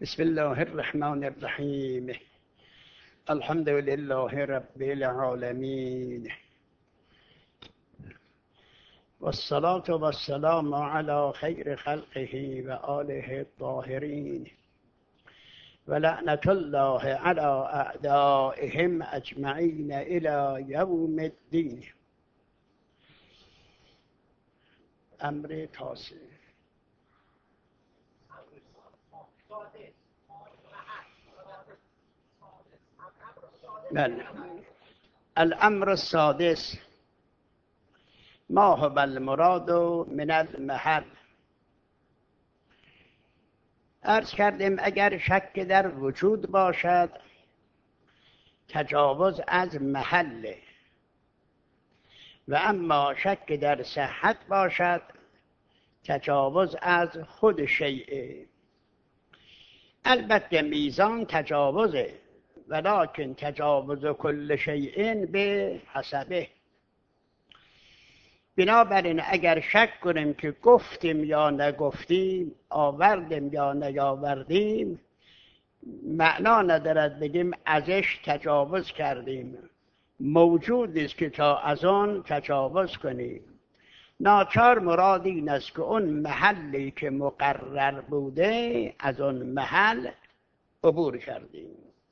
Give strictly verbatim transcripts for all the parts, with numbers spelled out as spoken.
بسم الله الرحمن الرحیم. الحمد لله رب العالمین والصلاة والسلام على خیر خلقه و آله الطاهرین و لعنت الله على اعدائهم اجمعین الى یوم الدین. امر تاسع. بله. الامر السادس ما هو المراد من المحل. عرض کردیم اگر شک در وجود باشد تجاوز از محله، و اما شک در صحت باشد تجاوز از خود شیء. البته میزان تجاوزه، ولکن تجاوز کل شیء به حسبه. بنابراین اگر شک کنیم که گفتیم یا نگفتیم، آوردیم یا نیاوردیم، معنا ندارد بگیم ازش تجاوز کردیم. موجود است که تا از آن تجاوز کنیم. ناچار مراد این است که اون محلی که مقرر بوده از اون محل عبور کردیم.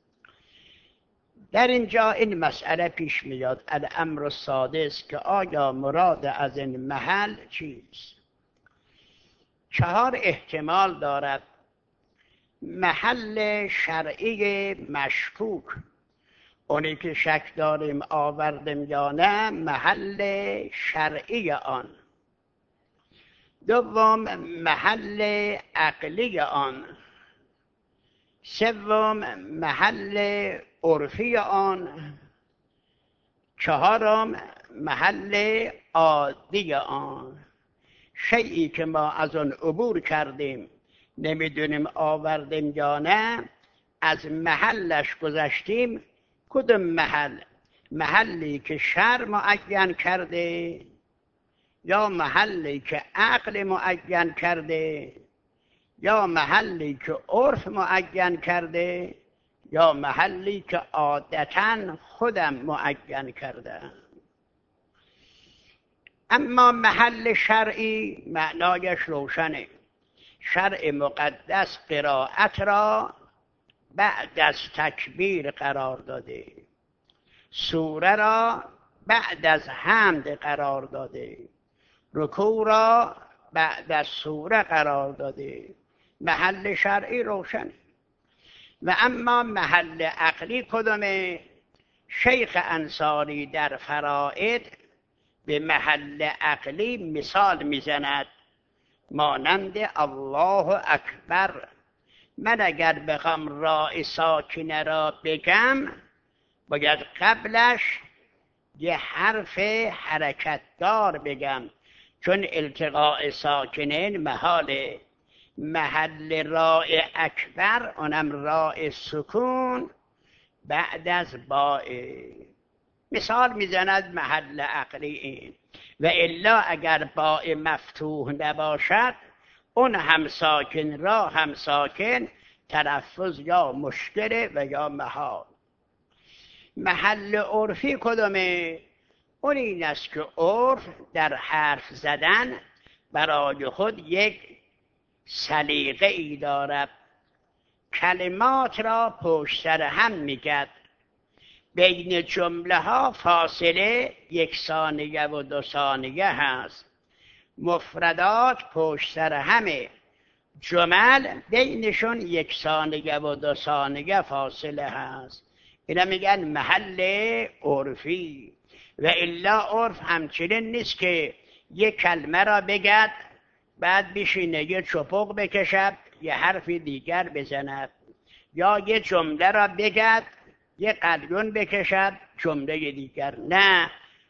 در اینجا این مسئله پیش میاد، الامر السادس، که آیا مراد از این محل چیست؟ چهار احتمال دارد. محل شرعی مشکوک، اونی که شک داریم آوردیم یا نه، محل شرعی آن. دوم محل عقلی آن. سوم محل عرفی آن. چهارم محل عادی آن. شیئی که ما از آن عبور کردیم، نمیدونیم آوردیم یا نه، از محلش گذشتیم. کدوم محل؟ محلی که شرع معین کرده، یا محلی که عقل معین کرده، یا محلی که عرف معین کرده، یا محلی که عادتاً خودم معین کرده. اما محل شرعی معنایش روشنه. شرع مقدس قرائت را بعد از تکبیر قرار داده، سوره را بعد از حمد قرار داده، رکوع را بعد از سوره قرار داده. محل شرعی روشنه. و اما محل عقلی کدومه؟ شیخ انصاری در فرائد به محل عقلی مثال میزند، مانند الله اکبر. من اگر بخوام راء ساکنه را بگم، باید قبلش یه حرف حرکت دار بگم، چون التقاء ساکنین محاله. محل راء اکبر، اونم راء سکون بعد از باء. مثال میزند محل عقلی این. و الا اگر باء مفتوح نباشد، اون هم ساکن را هم ساکن تلفظ یا مشکله و یا محال. محل عرفی کدومه؟ اون این است که عرف در حرف زدن برای خود یک سلیقه ای دارد. کلمات را پشت سر هم میگد، بین جمله ها فاصله یک ثانیه و دو ثانیه هست. مفردات پشت سر همه، جمل بینشون یک ثانیه و دو ثانیه فاصله هست. اینا میگن محل عرفی. و الا عرف همچنین نیست که یک کلمه را بگد بعد بشینه یه چپق بکشد یه حرف دیگر بزند، یا یه جمله را بگد یه قلیون بکشد جمله دیگر. نه،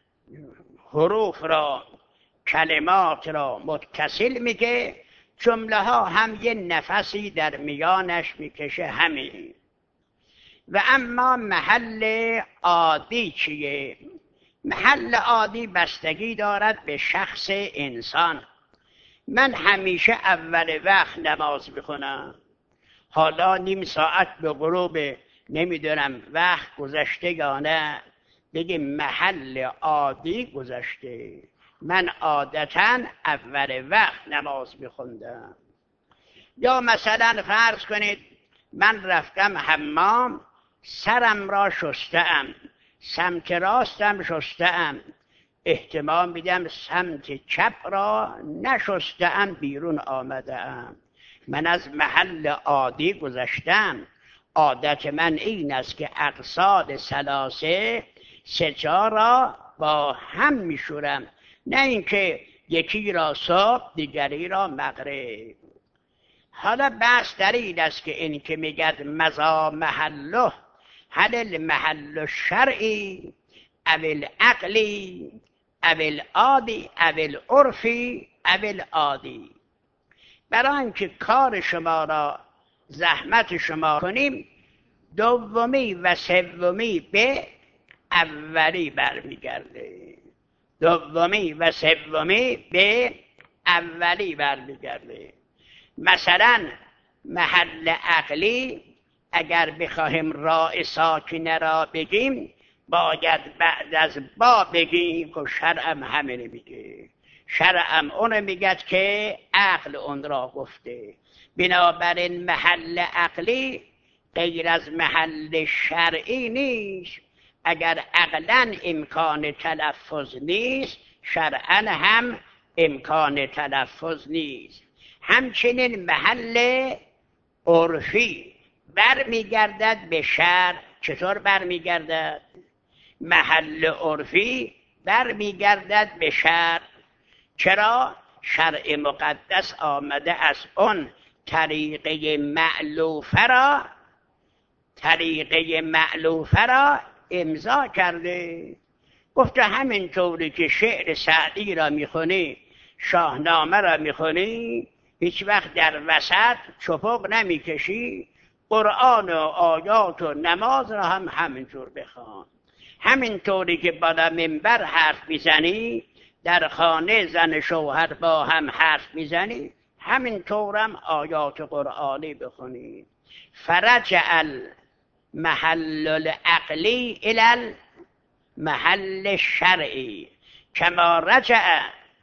حروف را، کلمات را متصل میگه، جمله ها هم یه نفسی در میانش میکشه همین. و اما محل عادی چیه؟ محل عادی بستگی دارد به شخص انسان. من همیشه اول وقت نماز میخونم، حالا نیم ساعت به غروب نمیدونم وقت گذشته یا نه، بگیم محل عادی گذشته. من عادتاً اول وقت نماز میخوندم. یا مثلا فرض کنید من رفتم حمام، سرم را شستم، سمت راستم شستم، احتمال میدم سمت چپ را نشستم، بیرون آمدم. من از محل عادی گذشتم. عادت من این است که اقصاد ثلاثه سجا را با هم میشورم، نه اینکه یکی را صبح دیگری را مغرب. حالا بحث در این است که این که میگد مزا محله، هل المحل الشرعی او العقلی او العادی او العرفی او العادی. برای اینکه کار شما را زحمت شما کنیم، دومی و سومی به اولی برمیگرده. دومی و سومی به اولی برمیگرده. مثلا محل عقلی اگر بخواهیم راء ساکنه را بگیم، باید بعد از با بگیم که شرعم همینه میگه. شرعم اون میگد که عقل اون را گفته. بنابراین محل عقلی غیر از محل شرعی نیست. اگر عقلا امکان تلفظ نیست، شرعا هم امکان تلفظ نیست. همچنین محل عرفی برمیگردد به شرع. چطور برمیگردد؟ محل عرفی برمیگردد به شرع. چرا؟ شرع مقدس آمده از اون طریقه مألوفه را طریقه مألوفه را امضا کرده. گفته همینطوری که شعر سعدی را میخونی، شاهنامه را میخونی، هیچ وقت در وسط چپق نمیکشی، قرآن و آیات و نماز را هم همینطور بخوان. همینطوری که بالا منبر حرف میزنی، در خانه زن شوهر با هم حرف میزنی، همینطورم آیات قرآنی بخونی. فرجع المحل العقلی الی المحل الشرعی کما رجع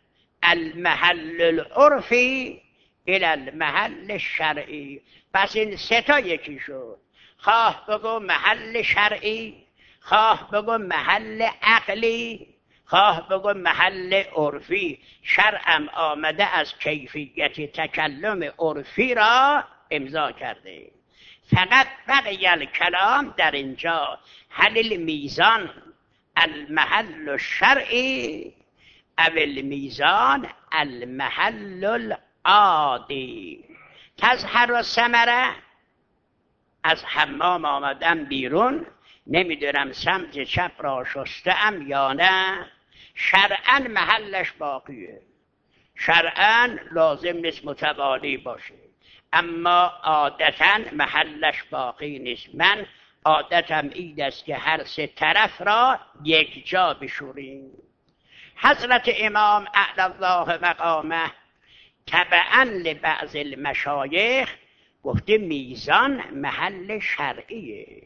المحل العرفی الی المحل الشرعی. پس این سه تا یکی شد. خواه بگو محل شرعی، خواه بگو محل عقلی، خواه بگو محل عرفی. شرعم آمده از کیفیت تکلم عرفی را امضا کرده. فقط بقی الکلام در اینجا، هل المیزان المحل الشرعی او المیزان المحل العادی. تظهر الثمره. از حمام آمدم بیرون، نمیدونم سمت چپ را شستم یا نه، شرعاً محلش باقیه. شرعاً لازم نیست متوالی باشه، اما عادتاً محلش باقی نیست. من عادتم این است که هر سه طرف را یک جا بشوریم. حضرت امام اعلی الله مقامه تبعاً لبعض المشایخ گفته میزان محل شرعیه،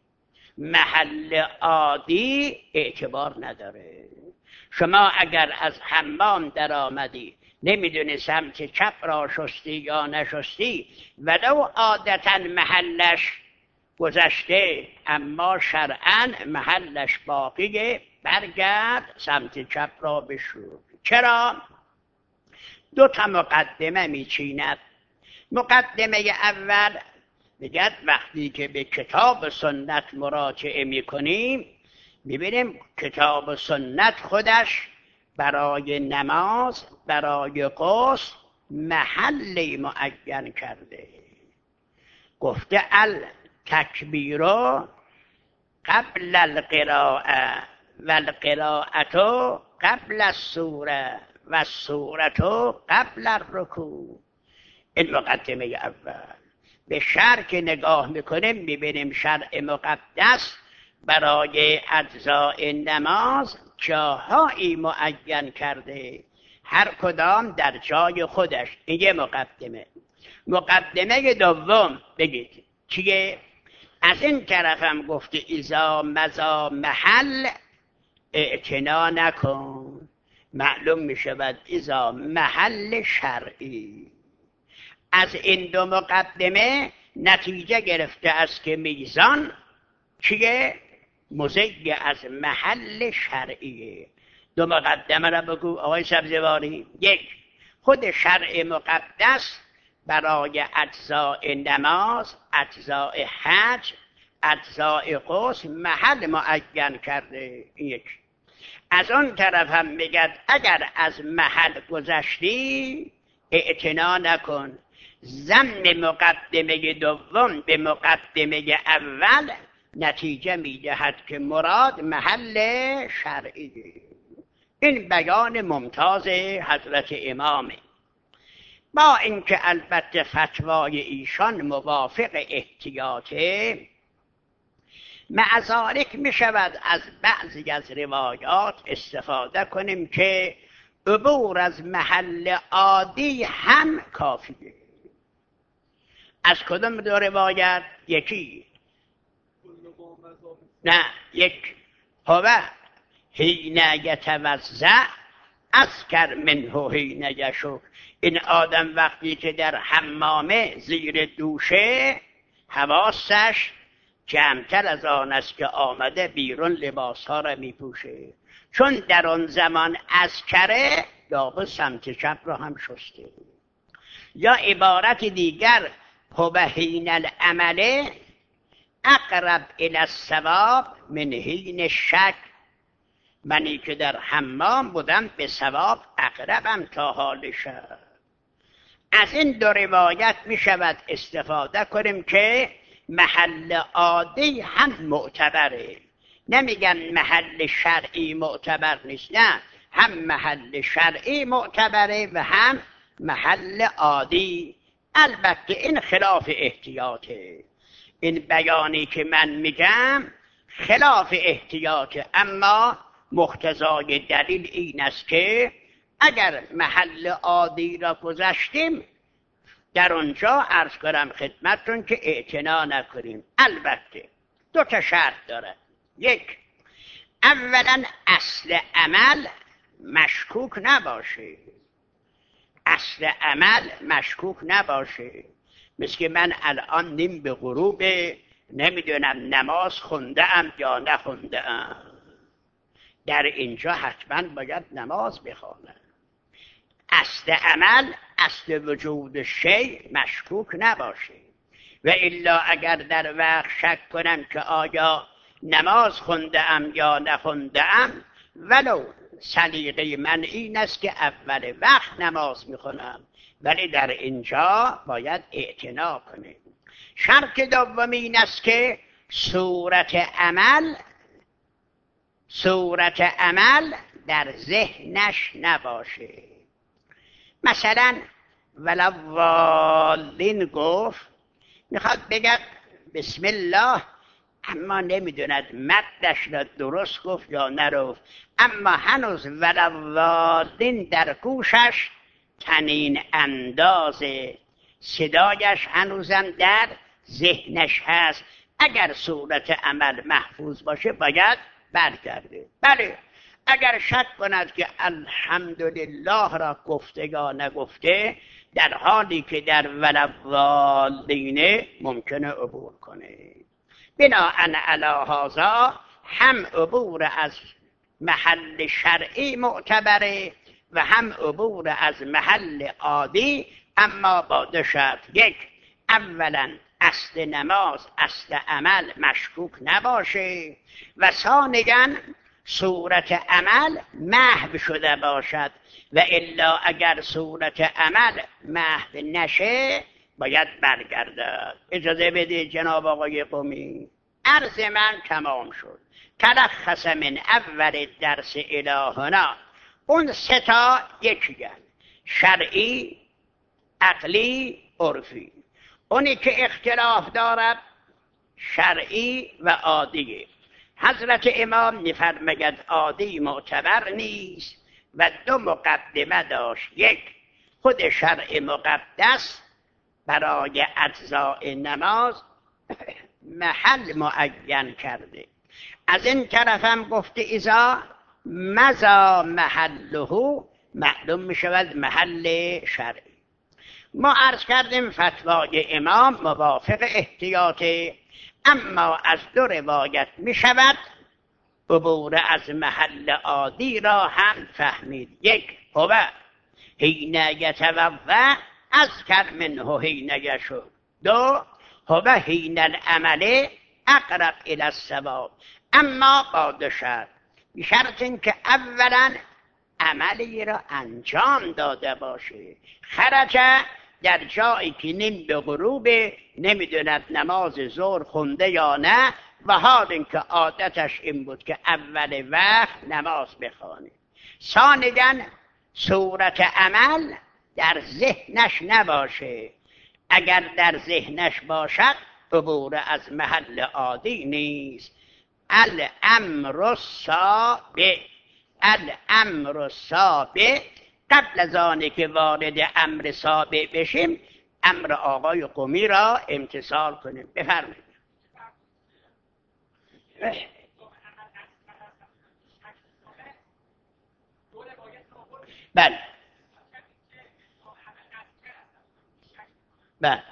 محل عادی اعتبار نداره. شما اگر از حمام در آمدی، نمیدونی سمت چپ را شستی یا نشستی، ولو عادتا محلش گذشته اما شرعاً محلش باقیه، برگرد سمت چپ را بشور. چرا؟ دو تا مقدمه میچیند. مقدمه اول میگه وقتی که به کتاب و سنت مراجعه میکنیم، میبینیم کتاب و سنت خودش برای نماز، برای غسل محلی معین کرده. گفته التکبیر قبل القراءه و القراءت قبل السوره و السوره قبل الرکوع. این مقدمه اول. به شرع که نگاه میکنیم میبینیم شرع مقدس برای اجزاء نماز جاهایی معین کرده، هر کدام در جای خودش. این یه مقدمه. مقدمه دوم بگید چیه؟ از این طرف هم گفته اذا مضا محل اعتنا نکن. معلوم می شود اذا محل شرعی. از این دو مقدمه نتیجه گرفته است که میزان چیه؟ مزی از محل شرعیه. دو مقدمه را بگو آقای سبزواری. یک، خود شرع مقدس برای اجزاء نماز، اجزاء حج، اجزاء غسل محل معین کرده. یک. از اون طرف هم میگد اگر از محل گذشتی اعتنا نکن. ضمن مقدمه دوم به مقدمه اول نتیجه میدهد که مراد محل شرعیه. این بیان ممتاز حضرت امامه، با اینکه البته فتوای ایشان موافق احتیاطه. مع ذالک می شود از بعضی از روایات استفاده کنیم که عبور از محل عادی هم کافیه. از کدام دو روایت؟ یکی نه یک هو حین یتوضأ اذکر منه حین یشک. این آدم وقتی که در حمامه زیر دوشه حواسش کمتر از آن است که آمده بیرون لباس ها را می پوشه، چون در آن زمان اذکره داغ سمت چپ را هم شسته. یا عبارت دیگر هو حین العمل اقرب الی الثواب من حین شک. منی که در حمام بودم به ثواب اقربم تا حال شب. از این دو روایت می شود استفاده کنیم که محل عادی هم معتبره. نمیگن محل شرعی معتبر نیست، نه، هم محل شرعی معتبره و هم محل عادی. البته این خلاف احتیاطه. این بیانی که من میگم خلاف احتیاطه، اما مقتضای دلیل این است که اگر محل عادی را گذشتیم در اونجا عرض کنم خدمتتون که اعتنا نکنیم. البته دو تا شرط داره. یک، اولا اصل عمل مشکوک نباشه. اصل عمل مشکوک نباشه. مثل که من الان نیم به غروب نمیدونم نماز خونده ام یا نخونده ام، در اینجا حتما باید نماز بخوانم. اصل عمل، اصل وجود شی مشکوک نباشه. و الا اگر در وقت شک کنم که آیا نماز خونده ام یا نخونده ام، ولو سلیقه من این است که اول وقت نماز میخونم، ولی در اینجا باید اعتنا کنیم. شرط دوم این است که صورت عمل صورت عمل در ذهنش نباشه. مثلا ولوالین گفت، میخواد بگه بسم الله، اما نمیدوند مدش را درست گفت یا نرفت، اما هنوز ولوالین در گوشش تنین اندازه، صدایش هنوزم در ذهنش هست. اگر صورت عمل محفوظ باشه باید برگرده. بله، اگر شک کند که الحمدلله را گفته یا نگفته، در حالی که در ولوالدینه ممکنه عبور کنه. بناءً علی هذا هم عبور از محل شرعی معتبره و هم عبور از محل عادی، اما با دو شرط. یک، اولا اصل نماز، اصل عمل مشکوک نباشه، و ثانیاً صورت عمل محو شده باشد. و الا اگر صورت عمل محو نشه باید برگردد. اجازه بده جناب آقای قمی، عرض من تمام شد. تلخص من اول درس الهنا، اون سه تا یکیه: شرعی، عقلی، عرفی. اونی که اختلاف دارد شرعی و عادیه. حضرت امام می‌فرماید عادی معتبر نیست و دو مقدمه داشت. یک، خود شرع مقدس برای اجزای نماز محل معین کرده. از این طرف هم گفته اذا مضا محله، معلوم می شود محل شرعی. ما عرض کردیم فتوای امام موافق احتیاطه، اما از دو روایت می شود عبور از محل عادی را هم فهمید. یک، هو حین یتوضأ اذکر منه حین یشرب. دو، هو حین العمل اقرب الی الصواب. اما با دو شرط. شرط این که اولا عملی را انجام داده باشه. خرج در جایی که نیم به غروب نمیدوند نماز ظهر خونده یا نه، و حال اینکه عادتش این بود که اول وقت نماز بخوانه. ثانیاً صورت عمل در ذهنش نباشه. اگر در ذهنش باشد عبور از محل عادی نیست. الامر الثابت، الامر الثابت. قبل از آنی که وارد امر ثابت بشیم امر آقای قمی را امتثال کنیم. بفرمایید. بله بله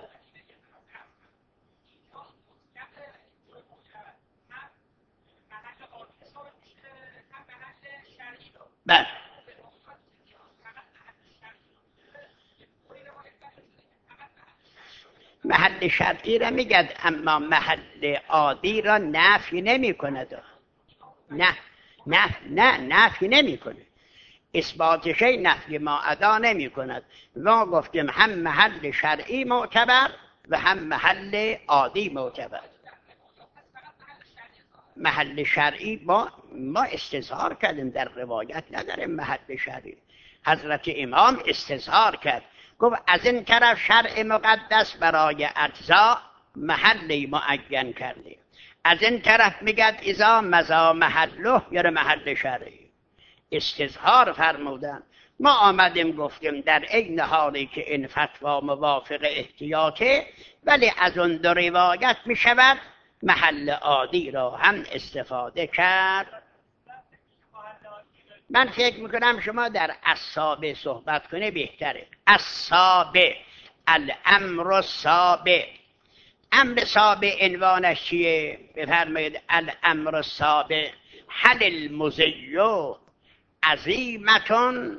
بله محل شرعی را میگد، اما محل عادی را نفی نمی کند. نه نه نه نفی نمی کنه. اثبات شی نفی ما ادا نمی کند. ما گفتیم هم محل شرعی معتبر و هم محل عادی معتبر. محل شرعی ما ما استظهار کردیم، در روایت نداریم محل شرعی. حضرت امام استظهار کرد، گفت از این طرف شرع مقدس برای اجزا محلی معین کرده، از این طرف میگد اذا مضا محله یا محل شرعی. استظهار فرمودن. ما آمدیم گفتیم در عین حالی که این فتوا موافق احتیاطه، ولی از اون دو روایت میشود محل عادی را هم استفاده کرد. من فکر میکنم شما در اصابه صحبت کنه بهتره. اصابه، الامر الصابه. امر صابه عنوانش چیه؟ بفرمایید. الامر الصابه هل المزیو عظیمتون،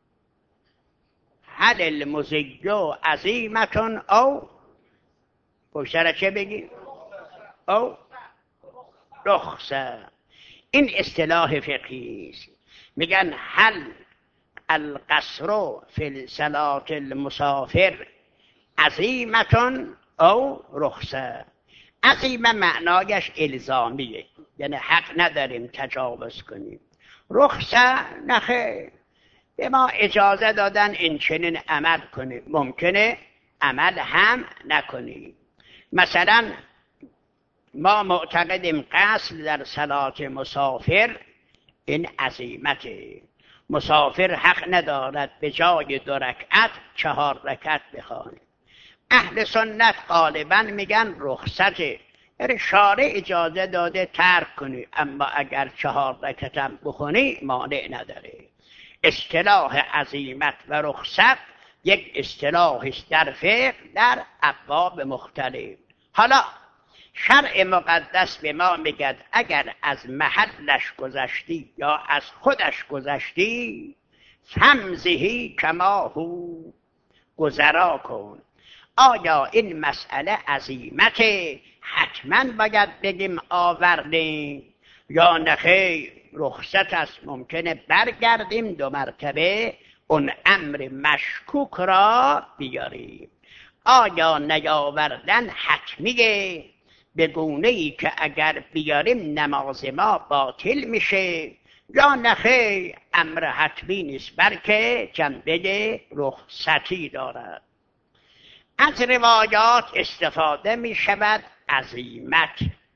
هل المزیو عظیمتون او پشتر چه بگی؟ او رخصه. این اصطلاح فقهی است. میگن هل القصر فی صلاة المسافر عظیمتون او رخصه. عظیمه معنایش الزامیه، یعنی حق نداریم تجاوز کنیم. رخصه نخیر، به ما اجازه دادن این چنین عمل کنیم، ممکنه عمل هم نکنیم. مثلا ما معتقدیم قصر در صلاة مسافر این عزیمته. مسافر حق ندارد به جای دو رکعت چهار رکعت بخوانه. اهل سنت غالبا میگن رخصته، یعنی شارع اجازه داده ترک کنی، اما اگر چهار رکعت هم بخونی مانع نداره. اصطلاح عزیمت و رخصت یک اصطلاح است در فقه در ابواب مختلف. حالا شرع مقدس به ما میگد اگر از محلش گذشتی یا از خودش گذشتی فمزهی کما هو، گذرا کن. آیا این مسئله عزیمت حتما باید بگیم آوردیم یا نخیر رخصت است، ممکنه برگردیم دو مرتبه اون امر مشکوک را بیاریم. آیا نیاوردن حتمیه به گونه‌ای که اگر بیاریم نماز ما باطل میشه، یا نخیر امر حتمی نیست بلکه جنبه رخصتی دارد. از روایات استفاده می شود عزیمت.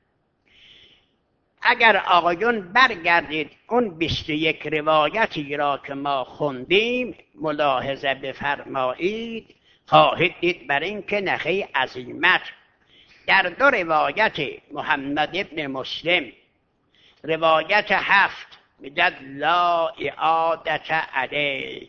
اگر آقایون برگردید اون بیست و یک روایتی را که ما خوندیم ملاحظه بفرمایید، خواهید دید بر این که نخی عظیمت در دو روایت محمد ابن مسلم، روایت هفت میگد لا اعادت علیک،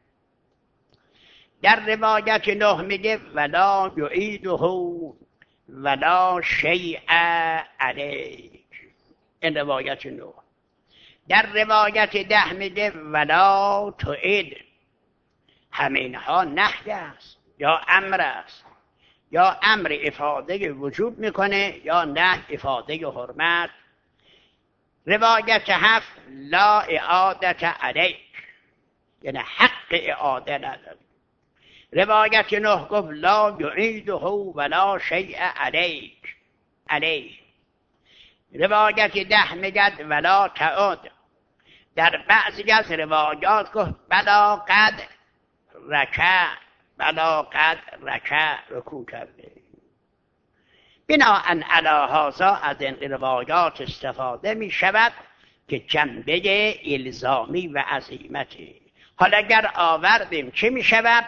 در روایت نه میگه ولا یعیده ولا شیء علیک. این روایت نه. در روایت ده میگه ولا تعید. همینها نهی است یا امر است، یا امر افاده وجوب میکنه یا نه افاده حرمت. روایت هفت لا اعادت علیک، یعنی حق اعاده نداره. روایت نه گفت لا یعیده ولا شیء علیک علیک. روایت ده میگد ولا تعود. در بعضی از روایات گفت بلا قد رکع، بلا قد رکع، رکوع کرده. بناءً علی هذا از این روایات استفاده می شود که جنبه الزامی و عزیمتی. حالا اگر آوردیم چه می شود؟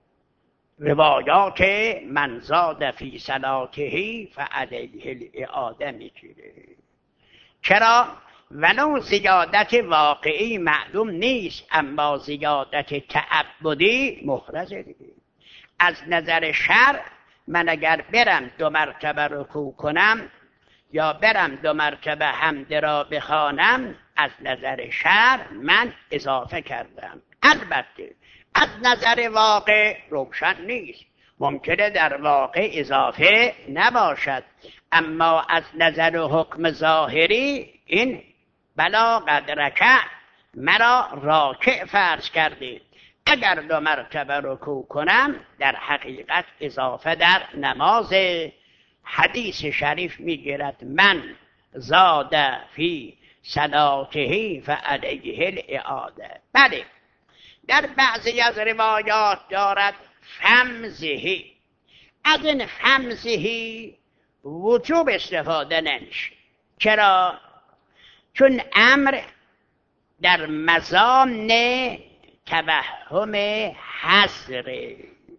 روایات من زاد فی صلاته فعلیه الاعاده می گیره. چرا؟ ولو زیادت واقعی معلوم نیست، اما زیادت تعبدی محرزه دیگه. از نظر شرع من اگر برم دو مرتبه رکوع کنم یا برم دو مرتبه حمد را بخوانم، از نظر شرع من اضافه کردم. البته از نظر واقع روشن نیست، ممکنه در واقع اضافه نباشد، اما از نظر حکم ظاهری این بلا قد رکع مرا راکع فرض کردید. اگر دو مرتبه رکوع کنم در حقیقت اضافه در نماز. حدیث شریف میگیرد من زاد فی صلاته فعلیه الاعاده. بله، در بعضی از روایات دارد فمزهی. از این فمزهی وجوب استفاده نمیشه. چرا؟ چون امر در مضامن توهم حصر.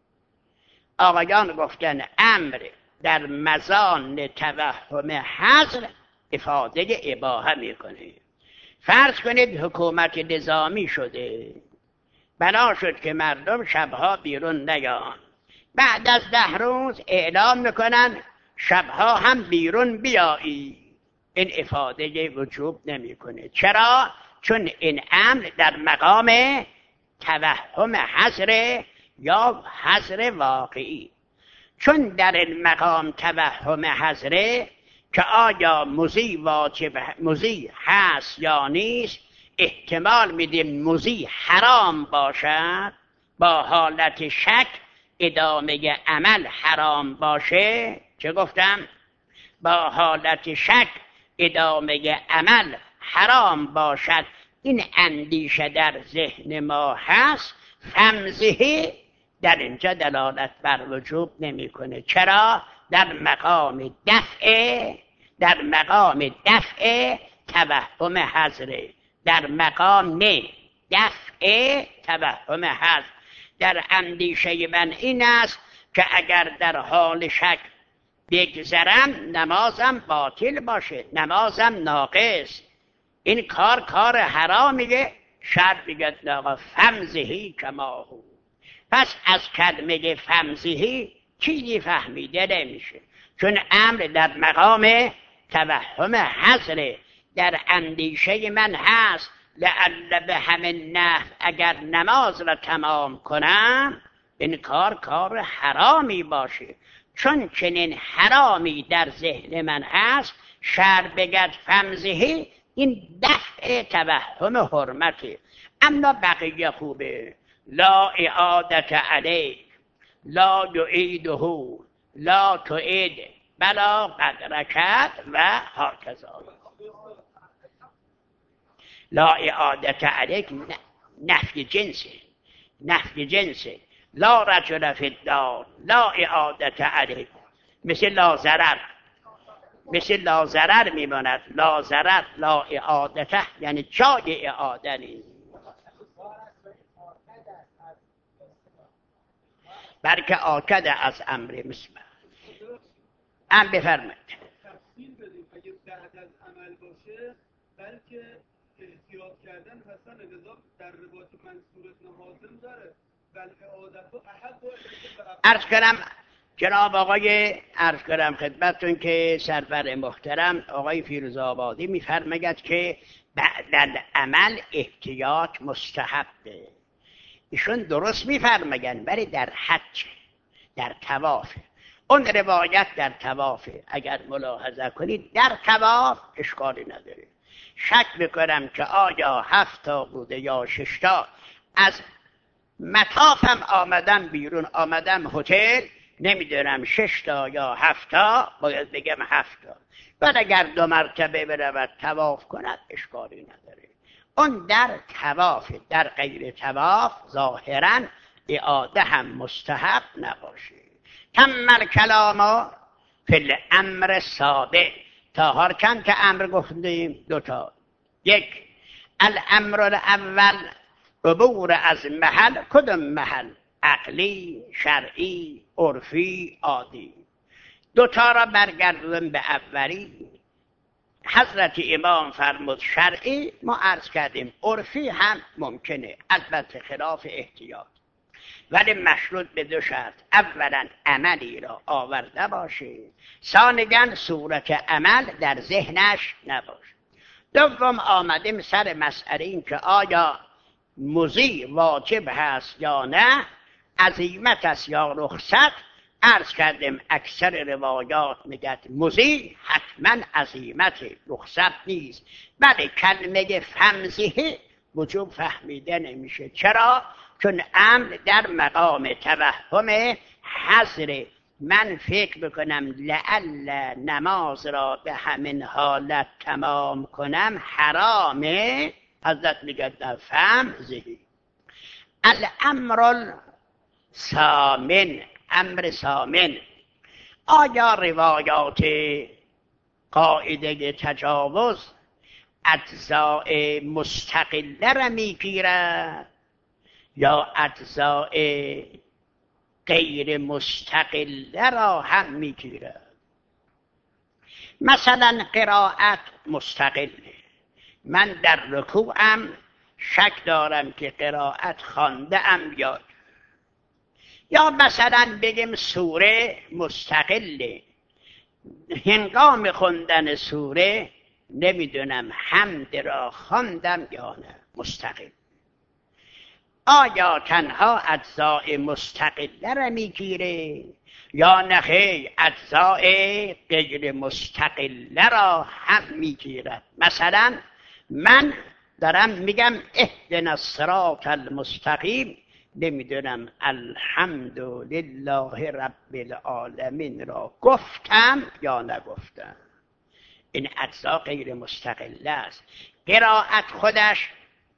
آقایان گفتن امر در مضامن توهم حصر افاده اباحه میکنه. فرض کنید حکومت نظامی شده، بنا شد که مردم شبها بیرون نیان. بعد از ده روز اعلام میکنن شبها هم بیرون بیایی. این افاده وجوب نمیکنه. چرا؟ چون این امر در مقام توهم حصر یا حصر واقعی. چون در این مقام توهم حصره که آیا مضی واجب مضی هست یا نیست، احتمال میدیم مضی حرام باشد، با حالت شک ادامه عمل حرام باشه. چه گفتم؟ با حالت شک ادامه عمل حرام باشد. این اندیشه در ذهن ما هست. فمزهی در اینجا دلالت بر وجوب نمیکنه. چرا؟ در مقام دفع در مقام دفع توهم حصره، در مقام نه دفع توهم حصر. در اندیشه من این است که اگر در حال شک بگذرم نمازم باطل باشه، نمازم ناقص، این کار کار حرامیه. شرع میگه آقا فمزهی کما هو. پس از کلمه فمزهی چیزی فهمیده نمیشه، چون امر در مقام توهم حصره. در اندیشه من هست لعل به همین نحو اگر نماز را تمام کنم این کار کار حرامی باشه. چون چنین حرامی در ذهن من هست، شرع بگد فمزهی، این دفع توهم حرمته. اما بقیه خوبه. لا اعادت علیک، لا یعیده، لا تعید، بلا قد رکعت و هکذا. لا اعادت علیک نفی جنسه، نفی جنسه. لا رجل فی الدار، لا اعادت علیک، مثل لا ضرر، مثل لا ضرر میماند. لا ضرر لا اعادته، یعنی جای اعاده نیست. بلکه آکده از امر مثمر. ام بفرمایید. تفصیل بدیم اگه بعد از عمل باشه بلکه احتیاط کردن حسن رضا در روایت منصور ابن حازم داره بل اعادت و احد و عرض کنم جناب آقای عرض کنم خدمتتون که سرور محترم آقای فیروزآبادی میفرماید که بعد عمل احتیاط مستحبه. ایشون درست میفرماین، ولی در حج در طواف اون روایت در طواف اگر ملاحظه کنید در طواف اشکالی نداره. شک میکنم که آیا هفت تا بوده یا شش تا. از مطافم آمدم بیرون، آمدم هتل، نمیدونم شش تا یا هفت تا، باید بگم هفت تا. بعد اگر دو مرتبه برود طواف کند اشکالی نداره. اون در طواف، در غیر طواف ظاهرا اعاده هم مستحب نباشه. تم الکلام فی الامر سابع. تا هرچند که امر گفتیم دوتا. یک، الامر الاول عبور از محل. کدام محل؟ عقلی، شرعی، عرفی، عادی. دوتا را برگردون به اولی. حضرت امام فرمود شرعی، ما عرض کردیم عرفی هم ممکنه، البته خلاف احتیاط، ولی مشروط به دو شرط. اولا عملی را آورده باشه، ثانیاً صورت عمل در ذهنش نباشه. دوم آمدیم سر مسئله این که آیا مضی واجب هست یا نه، عزیمت است یا رخصت. عرض کردیم اکثر روایات میگد مضی، حتما عزیمت، رخصت نیست. بله کلمه فمزه وجوب فهمیده نمیشه. چرا؟ چون امر در مقام توهم حضر. من فکر بکنم لعل نماز را به همین حالت تمام کنم حرامه. حضرت میگه در فمزه. الامر سامن، امر سامن. آیا روایات قاعده تجاوز اجزاء مستقله را میگیرد یا اجزاء غیر مستقله را هم میگیرد؟ مثلا قرائت مستقله، من در رکوعم شک دارم که قرائت خوانده ام یا یا مثلا بگیم سوره مستقله، هنگام خوندن سوره نمیدونم حمد را خواندم یا نه، مستقل. آیا تنها اجزاء مستقله را میگیره یا نخیر اجزاء غیر مستقله را هم میگیرد؟ مثلا من دارم میگم اهدنا الصراط المستقیم، نمیدونم الحمدلله رب العالمین را گفتم یا نگفتم. این اجزا غیر مستقله است. قرائت خودش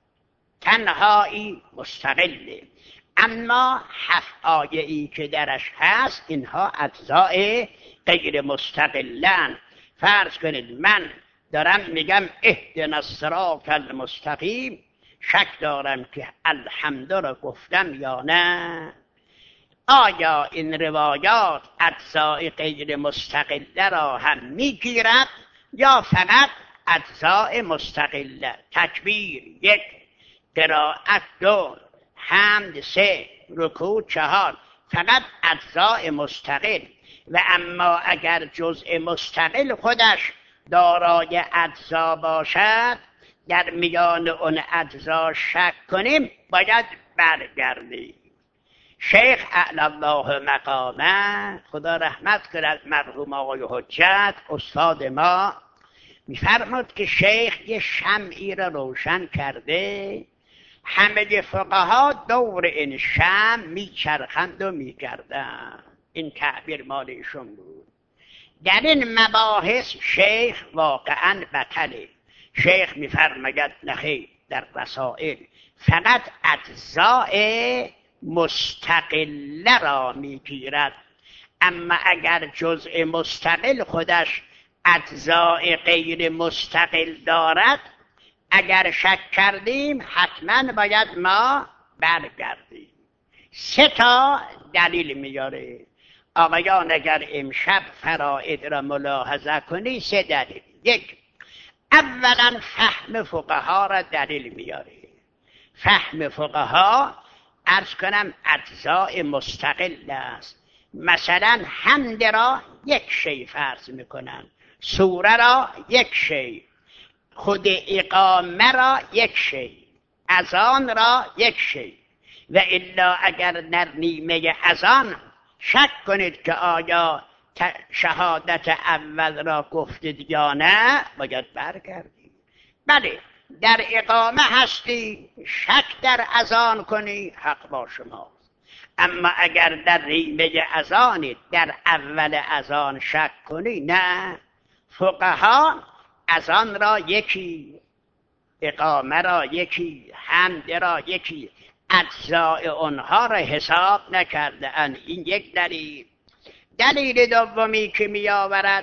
تنهایی مستقله، اما هفت آیه‌ای که درش هست اینها اجزای غیر مستقلن. فرض کنید من دارم میگم اهدنا الصراط المستقیم، شک دارم که الحمد را گفتم یا نه. آیا این روایات اجزای غیر مستقله را هم میگیرد یا فقط اجزای مستقله؟ تکبیر یک، قرائت دو، حمد سه، رکوع چهار، فقط اجزای مستقل. و اما اگر جزء مستقل خودش دارای اجزا باشد، در میان اون اجزا شک کنیم، باید برگردیم. شیخ اعلی الله مقامه، خدا رحمت کند مرحوم آقای حجت استاد ما، میفرماد که شیخ یه شمعی را روشن کرده، همه فقها دور این شمع میچرخند و میگردند. این تعبیر مال ایشون بود. در این مباحث شیخ واقعا بطله. شیخ میفرماید نخیر، در رسائل فقط اجزاء مستقله را میگیرد، اما اگر جزء مستقل خودش اجزاء غیر مستقل دارد، اگر شک کردیم حتما باید ما برگردیم. سه تا دلیل میاره. آقایان اگر امشب فرائض را ملاحظه کنی سه دلیل. یک، اولا فهم فقها را دلیل میاره. فهم فقها عرض کنم اجزای مستقل است. مثلا حمد را یک شی فرض میکنن، سوره را یک شی، خود اقامه را یک شی، اذان را یک شی. و الا اگر در نیمه اذان شک کنید که آیا شهادت اول را گفتید یا نه، باید برگردید. بله در اقامه هستی، شک در اذان کنی، حق با شما. اما اگر در نیمه اذانید، در اول اذان شک کنی، نه. فقها اذان را یکی، اقامه را یکی، حمد را یکی، اجزای اونها را حساب نکرده اند. این یک دلیل. دلیل دومی که می آورد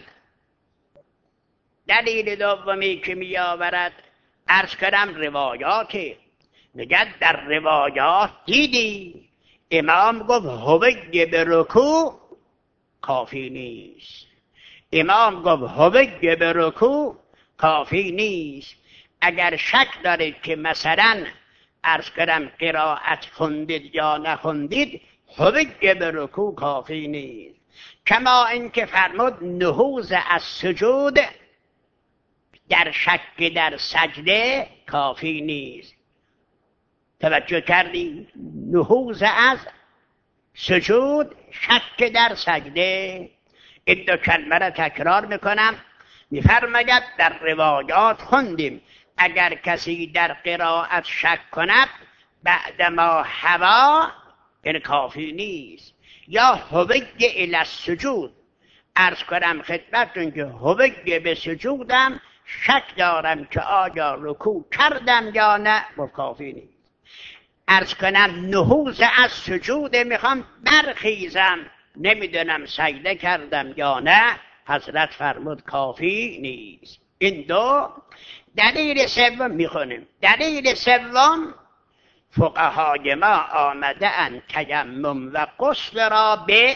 دلیل دومی که می آورد عرض کردم روایاتی. میگه در روایات دیدی امام گفت هوی به رکوع کافی نیست. امام گفت هوی به رکوع کافی نیست. اگر شک دارید که مثلا عرض کردم قرائت خوندید یا نخوندید، هوی به رکوع کافی نیست. کما اینکه فرمود نهوض از سجود در شک در سجده کافی نیست. توجه کردی؟ نهوض از سجود، شک در سجده. این دو کلمه را تکرار میکنم. میفرماید در روایات خوندیم اگر کسی در قرائت شک کند بعد ما هوا، این کافی نیست. یا هوی الی السجود، عرض کنم خدمتتون که هوی به سجودم شک دارم که آیا رکوع کردم یا نه، و کافی نیست. عرض کنم نهوض از سجود، میخوام برخیزم، نمیدونم سجده کردم یا نه، حضرت فرمود کافی نیست. این دو. دلیل سوم میخونیم. دلیل سوم فقهای ما آمده ان تیمم و غسل را به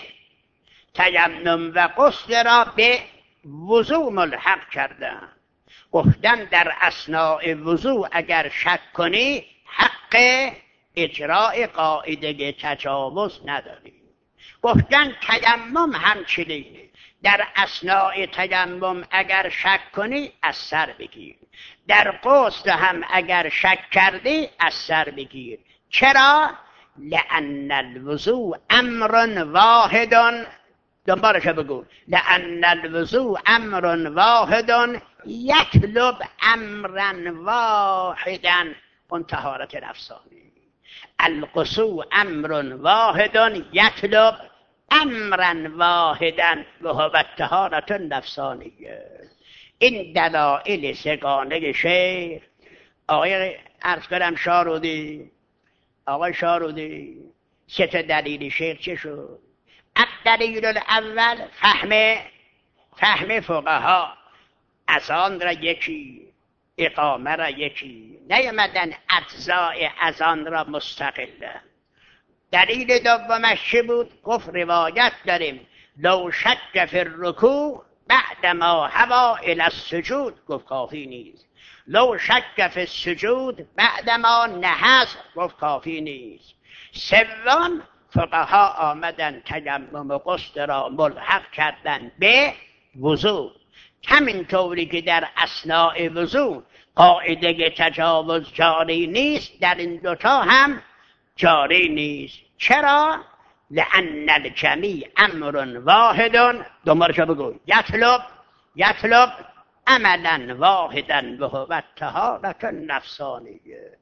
تیمم و غسل را به وضو ملحق کردن. گفتن در اثناء وضو اگر شک کنی حق اجراء قاعده تجاوز نداری. گفتن تیمم همچنین، در اثناء تیمم اگر شک کنی از سر بگیر، در غسل هم اگر شک کردی از سر بگیر. چرا؟ لأن الوضوء امر واحد، دنبالش بگو، لأن الوضوء امر واحد یطلب امرا واحدا. اون طهارت نفسانی. الغسل امر واحد یطلب امرا واحدا و هو الطهارت نفسانیه. این دلائل سگانه شیخ آقای عرض کردم شارودی آقای شارودی سه تا دلیل شیخ چه شد؟ الدلیل الاول فهم فهم فقها، اذان را یکی، اقامه را یکی، نیامدن اجزای اذان را مستقله. دلیل دومش چه بود؟ گفت روایت داریم لو شک فی الرکوع بعد ما هوا الی السجود، گفت کافی نیست. لو شک فی السجود بعد ما نهض، گفت کافی نیست. سوم فقها آمدن تیمم و غسل را ملحق کردن به وضو، همین طوری که در اثناء وضو قاعده تجاوز جاری نیست، در این دوتا هم جاری نیست. چرا؟ لأن الجمیع امر واحد، دوباره شو بگو، یطلب یطلب عملا واحدا و هو الطهارت النفسانیه.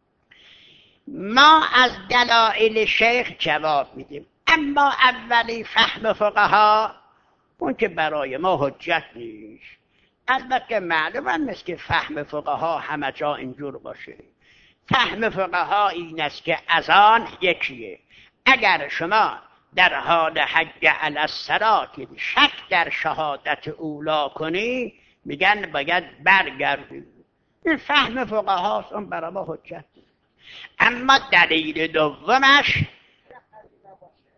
ما از دلائل شیخ جواب میدیم، اما اولی فهم فقها اون که برای ما حجت نیست. البته معلوم است که فهم فقها همه جا اینجور باشه. فهم فقها این است که اذان یکیه. اگر شما در حال حج علی الصلاة شک در شهادت اولا کنی، میگن باید برگردی. این فهم فقهاست، اون برای ما حجت. اما دلیل دومش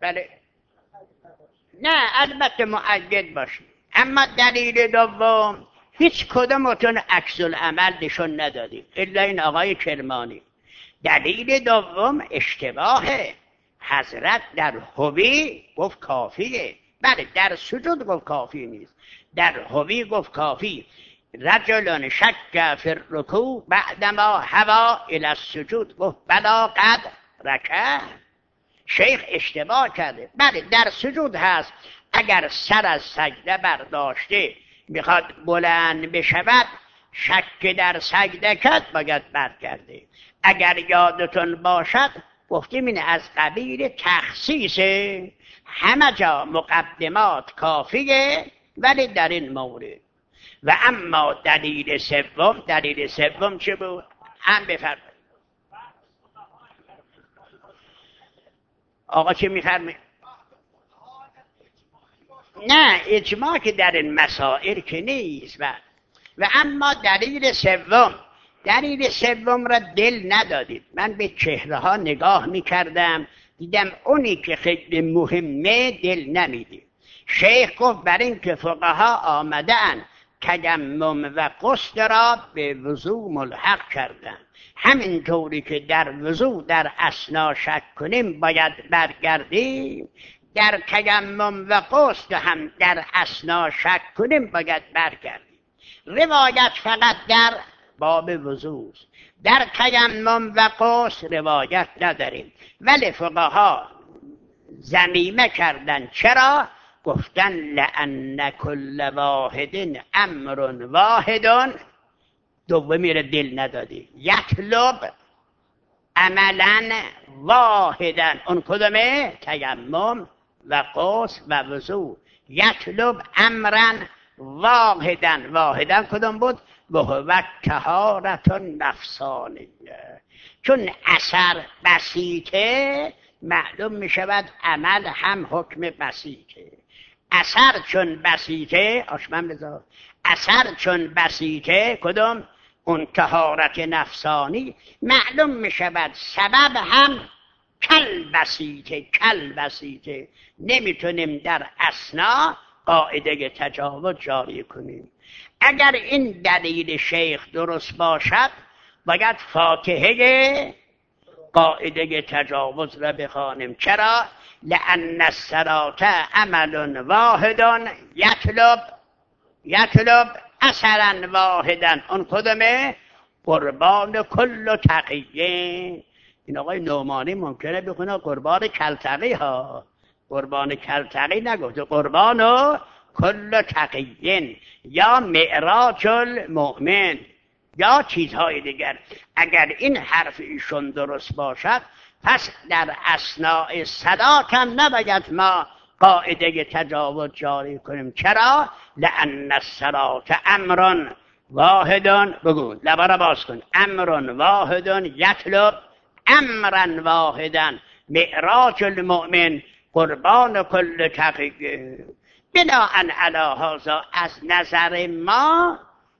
بله نه البته مؤید باشید. اما دلیل دوم هیچ کدومتون عکس العمل نشون ندادید الا این آقای کرمانی. دلیل دوم اشتباهه. حضرت در هوی گفت کافیه، بله در سجود گفت کافی نیست، در هوی گفت کافی. رجل شک فی الرکوع بعدما هوا الی السجود گفت بلا قد رکع. شیخ اشتباه کرده. بله در سجود هست، اگر سر از سجده برداشته میخواد بلند بشود شک در سجده کرد باید برگرده. اگر یادتون باشد گفتیم این از قبیل تخصیصه، همه جا مقدمات کافیه ولی در این مورد. و اما دلیل سوم، دلیل سوم چه بود؟ هم بفرمایید آقا چه میفرمایید؟ نه اجماع که در این مسائل که نیست. و و اما دلیل سوم، دلیل سوم را دل ندادید. من به چهره ها نگاه میکردم دیدم اونی که خیلی مهمه دل نمیدید. شیخ گفت بر این که فقها آمدن تیمم و غسل را به وضو ملحق کردن، همین طوری که در وضو در اثنا شک کنیم باید برگردیم، در تیمم و غسل هم در اثنا شک کنیم باید برگردیم. روایت فقط در باب وضو، در تیمم و غسل روایت نداریم. ولی فقها ضمیمه کردن. چرا؟ گفتن لأن کل واحد امر واحد. دومی را دل ندادی. یطلب عملا واحدا. اون کدومه؟ تیمم و غسل و وضو. یطلب امرا واحدا. واحدا کدوم بود؟ و هو طهارت نفسانیه. چون اثر بسیطه معلوم می شود عمل هم حکم بسیطه. اثر چون بسیطه آشمن بذار، اثر چون بسیطه کدوم؟ اون طهارت نفسانی معلوم می شود سبب هم کل بسیطه. کل بسیطه نمیتونیم در اثنا قاعده تجاوز جاری کنیم. اگر این دلیل شیخ درست باشد باید فاتحه قاعده تجاوز را بخوانیم. چرا؟ لأن الصلاة عمل واحد یطلب یطلب اثرا واحدا. اون کدومه؟ قربان کل تقیه. این آقای نعمانی ممکنه بخونه قربان کلتقی ها، قربان کلتقی نگفته، قربان و کل تقیین یا معراج المؤمن یا چیزهای دیگر. اگر این حرف ایشون درست باشد پس در اثناء صلات هم نباید ما قاعده تجاوز جاری کنیم. چرا؟ لأن الصلاة امر واحد. بگو لبا را باز کن. امر واحد یطلب امرا واحدا. معراج المؤمن قربان کل تقیه. بناء علی هذا از نظر ما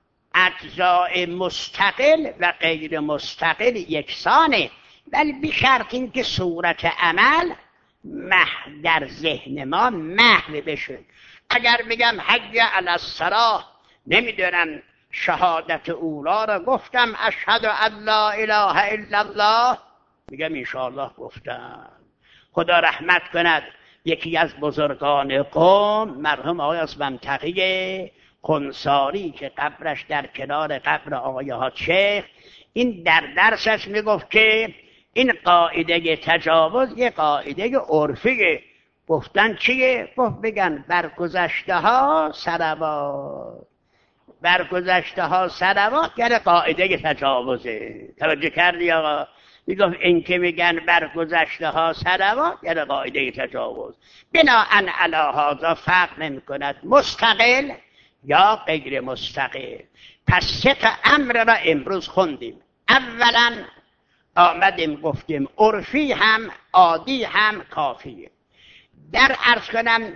اجزاء مستقل و غیر مستقل یکسانه، ولی به شرط این که صورت عمل محو در ذهن ما محو بشه. اگر بگم حی علی الصلاة نمیدونم شهادت اولا را گفتم اشهد ان لا اله الا الله، میگم انشاءالله گفتم. خدا رحمت کند یکی از بزرگان قوم مرحوم آقای اسمم تقی خنساری که قبرش در کنار قبر آقای حاج شیخ، این در درسش میگفت که این قاعده تجاوز یه قاعده عرفیه. گفتن چیه؟ گفت بگن برگذشته ها صلوات، برگذشته ها صلوات یعنی قاعده تجاوزه. توجه کردی آقا؟ میگفت این که میگن برگذشته ها صلوات یعنی قاعده تجاوز. بناء علی هذا فرق نمی کند مستقل یا غیر مستقل. پس سه تا امر را امروز خوندیم. اولا آمدیم گفتیم عرفی هم عادی هم کافیه. در عرض کنم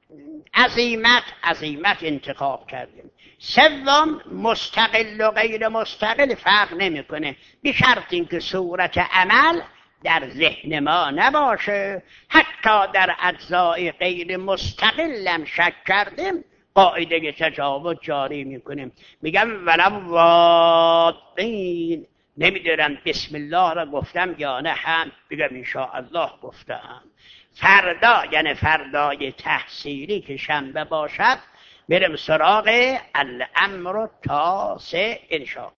عزیمت عزیمت انتخاب کردیم. سوم مستقل و غیر مستقل فرق نمیکنه به شرط اینکه صورت عمل در ذهن ما نباشه، حتی در اجزای غیر مستقلم شک کردیم قاعده تجاوز جاری میکنیم. میگم ولو واقین، نمیدونم بسم الله را گفتم یا نه، هم بگم انشاءالله گفتم. فردا یعنی فردای تحصیلی که شنبه باشد بریم سراغ الامر التاسع انشاءالله.